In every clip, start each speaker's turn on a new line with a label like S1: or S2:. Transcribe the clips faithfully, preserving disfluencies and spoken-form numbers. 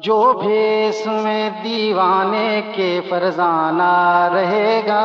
S1: جو بھیس میں دیوانے کے فرزانہ رہے گا،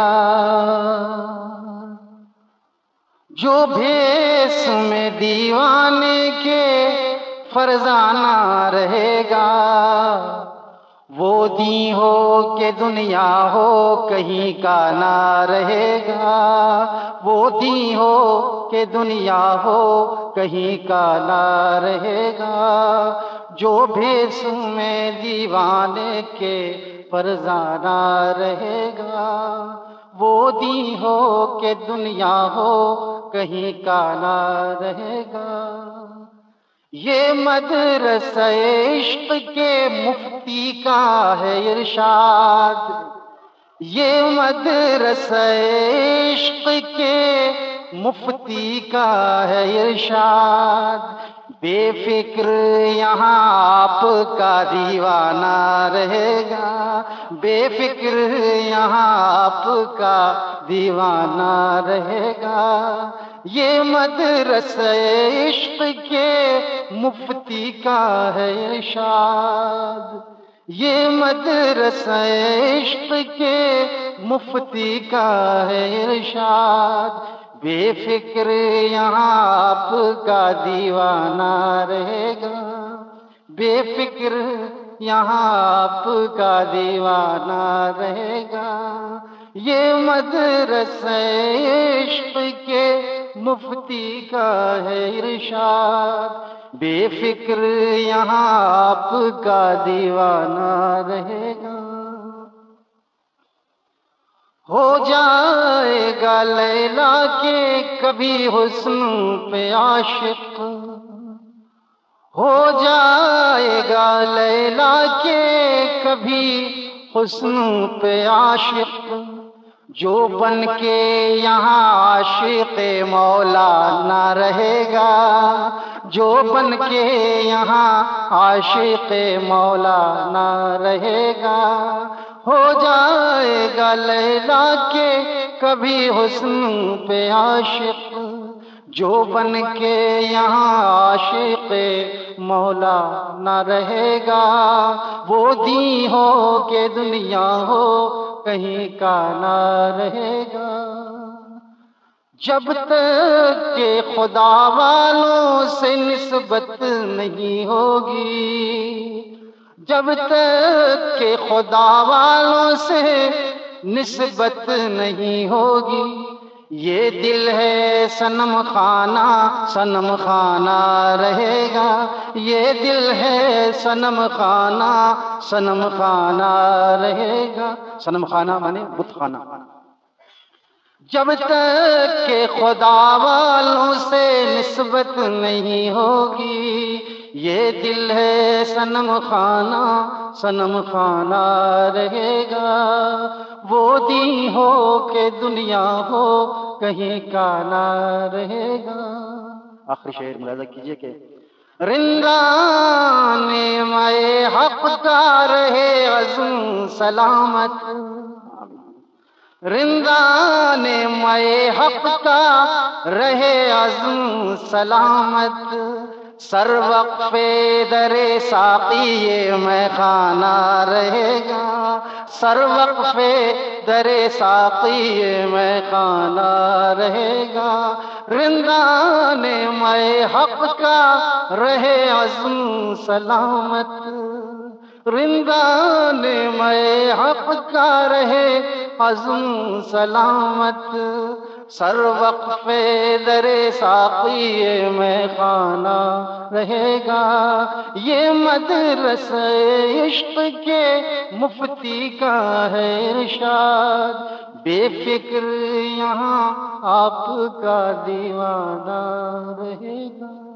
S1: جو بھیس میں دیوانے کے فرزانہ رہے گا، وہ دین ہو کہ دنیا ہو کہیں کا نہ رہے گا، وہ دین ہو کہ دنیا ہو کہیں کا نہ رہے گا، جو بھیس میں دیوانے کے فرزانہ رہے گا، وہ دین ہو کہ دنیا ہو کہیں کا نہ رہے گا۔ یہ مدرسہ عشق کے مفتی کا ہے ارشاد، یہ مدرسہ عشق کے مفتی کا ہے ارشاد، بے فکر یہاں آپ کا دیوانہ رہے گا، بے فکر یہاں آپ کا دیوانہ رہے گا۔ یہ مدرسہ عشق کے مفتی کا ہے ارشاد، یہ مدرسہ عشق کے مفتی کا ہے ارشاد، بے فکر یہاں آپ کا دیوانہ رہے گا، بے فکر یہاں آپ کا دیوانہ رہے گا۔ یہ مدرسہ عشق کے مفتی کا ہے ارشاد، بے فکر یہاں آپ کا دیوانہ رہے گا۔ ہو جائے گا لیلا کے کبھی حسن پہ عاشق، ہو جائے گا لیلا کے کبھی حسن پہ عاشق، جو بن کے یہاں عاشق مولا نہ رہے گا، جو بن کے یہاں عاشق مولا نہ رہے گا، ہو جائے گا لیلا کے کبھی حسن پہ عاشق، جو بن کے یہاں عاشق مولا نہ رہے گا، وہ دین ہو کہ دنیا ہو کہیں کا نہ رہے گا۔ جب تک کہ خدا والوں سے نسبت نہیں ہوگی، جب تک کہ خدا والوں سے نسبت نہیں ہوگی، یہ دل ہے صنم خانہ صنم خانہ رہے گا، یہ دل ہے صنم خانہ صنم خانہ رہے گا۔ صنم خانہ مانے بت خانہ۔ جب تک کہ خدا والوں سے نسبت نہیں ہوگی، یہ دل ہے صنم خانہ صنم خانہ رہے گا، وہ دین ہو کہ دنیا ہو کہیں کا نہ رہے گا۔ آخری شعر ملاحظہ کیجئے کہ رندان میں حق کا رہے عزم سلامت، رندان میں حق کا رہے عزم سلامت، سر وقف در ساقی یہ میں خانہ رہے گا، سر وقف در ساقی یہ میں خانہ رہے گا، رندان میں حق کا رہے عزم سلامت، رندان میں حق کا رہے عزم سلامت، سر وقف در ساقی میں خانہ رہے گا۔ یہ مدرسہ عشق کے مفتی کا ہے ارشاد، بے فکر یہاں آپ کا دیوانہ رہے گا۔